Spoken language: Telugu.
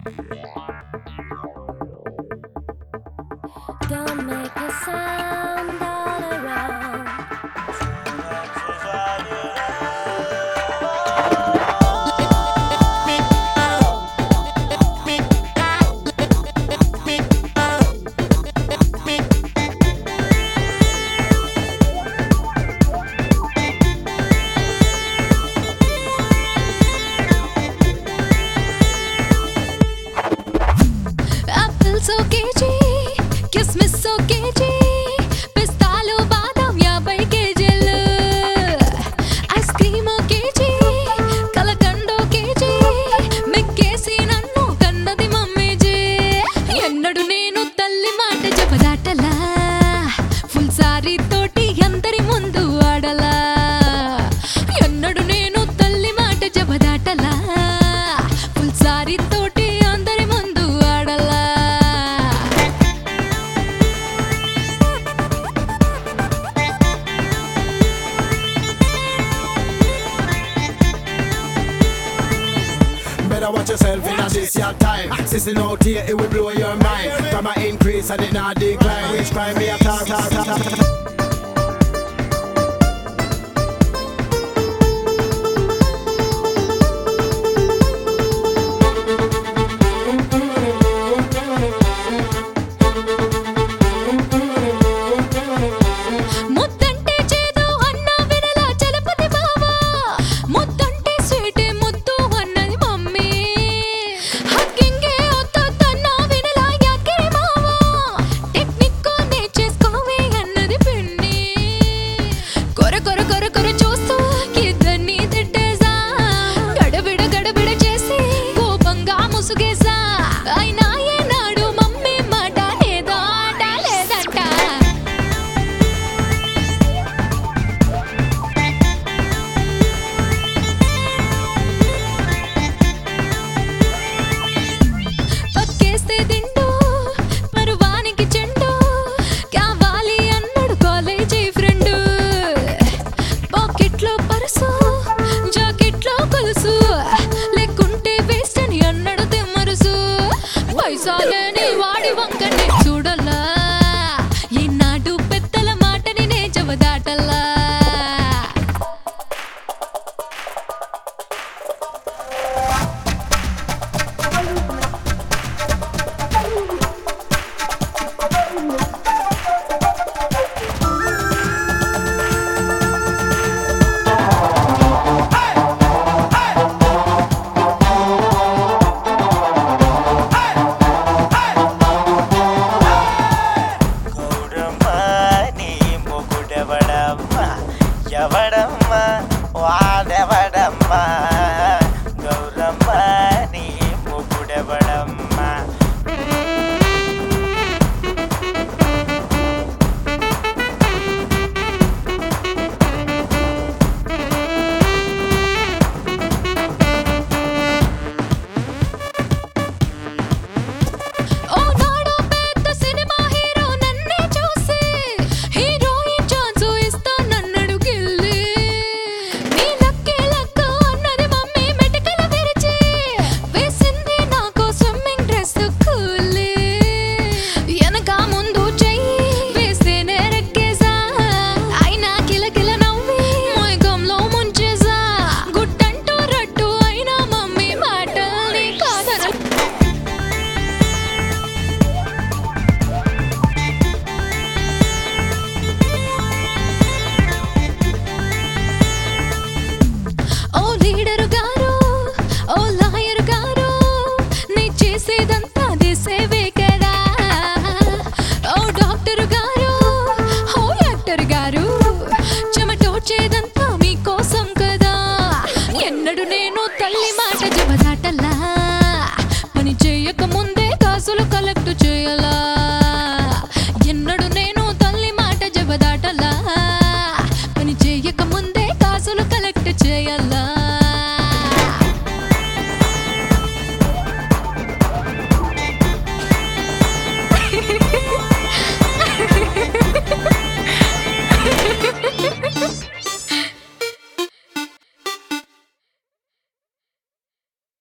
Don't make a sound all around. Apples so kg, kismis so kg, పిస్తాలు బాదం 50 కేజీలు, ఐస్ క్రీమ్ ఓ కేజీ, కలకండ ఓ కేజీ, మెక్కేసి నన్ను కన్నది మమ్మీజీ. ఎన్నడు నేను తల్లి మాట జబదాటలా, ఫుల్ సారీ తోటి అందరి ముందు ఆడలా. ఎన్నడు నేను తల్లి మాట జబదాటలా, ఫుల్ సారీ తోటి అందరి ముందు ఆడలా. Better watch yourself in this your time. Sissing out here, it will blow your mind. From my increase and it not decline. Which crime me a talk.